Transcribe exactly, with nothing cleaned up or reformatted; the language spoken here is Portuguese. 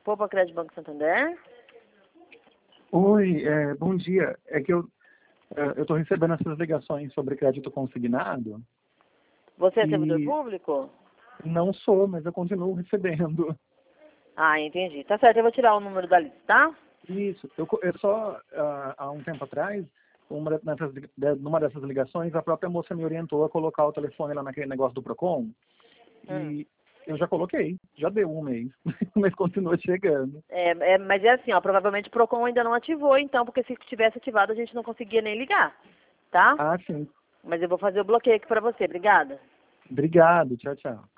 Poupa Crédito Banco Santander. Oi, é, bom dia. É que eu é, eu estou recebendo essas ligações sobre crédito consignado. Você é e servidor público? Não sou, mas eu continuo recebendo. Ah, entendi. Tá certo, eu vou tirar o número da lista, tá? Isso. Eu, co- eu só, ah, há um tempo atrás, uma dessas, de- numa dessas ligações, a própria moça me orientou a colocar o telefone lá naquele negócio do Procon. Hum. E eu já coloquei. Já deu um mês. Mas continua chegando. É, é, mas é assim, ó, provavelmente o Procon ainda não ativou, então, porque se tivesse ativado a gente não conseguia nem ligar, tá? Ah, sim. Mas eu vou fazer o bloqueio aqui pra você, obrigada. Obrigado. Tchau, tchau.